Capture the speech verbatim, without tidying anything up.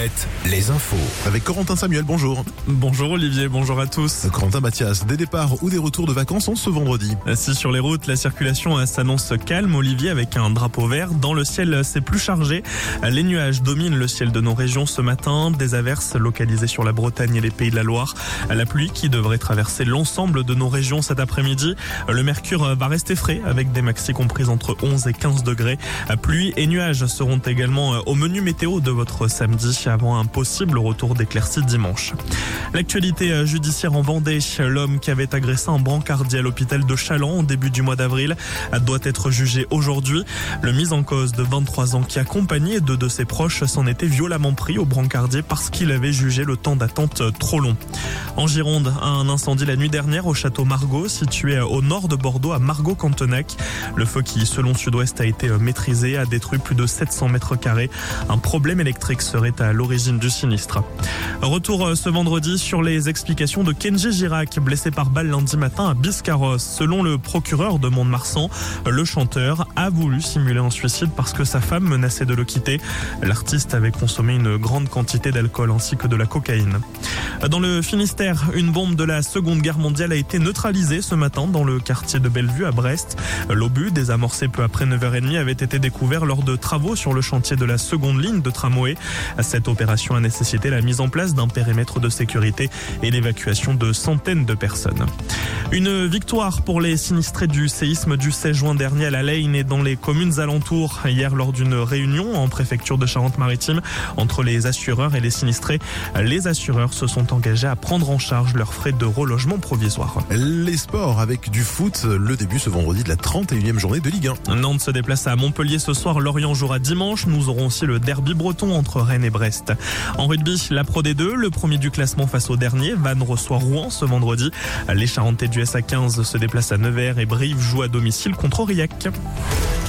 Mohanet, les infos. Avec Corentin Samuel, bonjour. Bonjour Olivier, bonjour à tous. Corentin Mathias, des départs ou des retours de vacances en ce vendredi. Si sur les routes, la circulation s'annonce calme, Olivier, avec un drapeau vert. Dans le ciel, c'est plus chargé. Les nuages dominent le ciel de nos régions ce matin. Des averses localisées sur la Bretagne et les Pays de la Loire. La pluie qui devrait traverser l'ensemble de nos régions cet après-midi. Le mercure va rester frais avec des maxi comprises entre onze et quinze degrés. Pluie et nuages seront également au menu météo de votre samedi avant un possible retour d'éclaircies dimanche. L'actualité judiciaire en Vendée, l'homme qui avait agressé un brancardier à l'hôpital de Chaland au début du mois d'avril doit être jugé aujourd'hui. Le mis en cause de vingt-trois ans qui accompagnait deux de ses proches s'en était violemment pris au brancardier parce qu'il avait jugé le temps d'attente trop long. En Gironde, un incendie la nuit dernière au château Margaux, situé au nord de Bordeaux à Margaux-Cantenac. Le feu qui, selon Sud-Ouest, a été maîtrisé, a détruit plus de sept cents mètres carrés. Un problème électrique serait à l'origine du sinistre. Retour ce vendredi sur les explications de Kenji Girac, blessé par balle lundi matin à Biscarrosse. Selon le procureur de Mont-de-Marsan, le chanteur a voulu simuler un suicide parce que sa femme menaçait de le quitter. L'artiste avait consommé une grande quantité d'alcool ainsi que de la cocaïne. Dans le Finistère, une bombe de la Seconde Guerre mondiale a été neutralisée ce matin dans le quartier de Bellevue à Brest. L'obus, désamorcé peu après neuf heures trente, avait été découvert lors de travaux sur le chantier de la seconde ligne de tramway. Cette opération a nécessité la mise en place d'un périmètre de sécurité et l'évacuation de centaines de personnes. Une victoire pour les sinistrés du séisme du seize juin dernier à La Leyne et dans les communes alentours. Hier, lors d'une réunion en préfecture de Charente-Maritime entre les assureurs et les sinistrés, les assureurs se sont engagés à prendre en charge leurs frais de relogement provisoire. Les sports avec du foot, le début ce vendredi de la trente et unième journée de Ligue un. Nantes se déplace à Montpellier ce soir, Lorient jouera dimanche. Nous aurons aussi le derby breton entre Rennes et Brest. En rugby, la Pro D deux, le premier du classement face au dernier. Vannes reçoit Rouen ce vendredi. Les Charentais du S A quinze se déplacent à Nevers et Brive joue à domicile contre Aurillac.